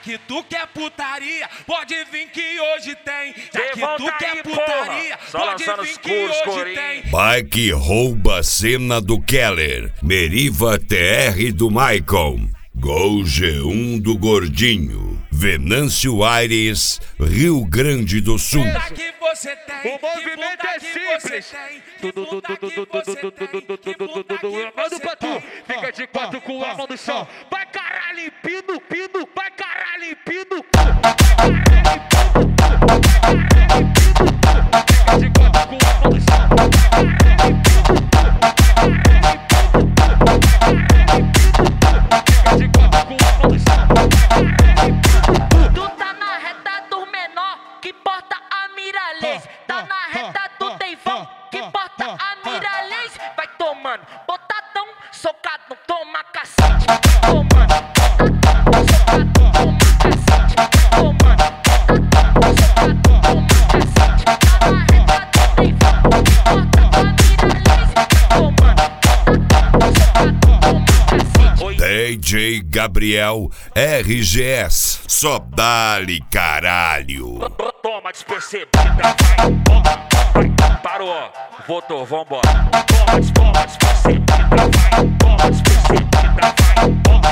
que tu quer putaria, pode vir que hoje tem. Já que tu quer putaria, pode vir que hoje tem. Mike rouba a cena do Keller. Meriva TR do Maicon. Gol G1 do Gordinho. Venâncio Aires, Rio Grande do Sul. Que você tem, o movimento é simples. Tudo, eu mando pra tu. Fica de quatro com a mão no chão. Vai caralho, pino, pino. Vai caralho, pino. Fica de quatro com a mão no chão. Fica de quatro com a mão no chão. Tu tá na reta do menor, que porta a Miralês. Tá na reta do Deivão, que porta a Miralês. Vai tomando, botadão, socado, toma cacete. Tomando, botadão, socado, toma cacete. Tomando, botadão, socado, toma cacete. Tá na reta do Deivão, que porta a Miralês. Tomando, botadão, socado, toma cacete. DJ Gabriel RGS. Só dá-lhe caralho. Toma despercebida, vai, parou, voltou, vambora. Toma despercebida, vai, toma despercebida, vai,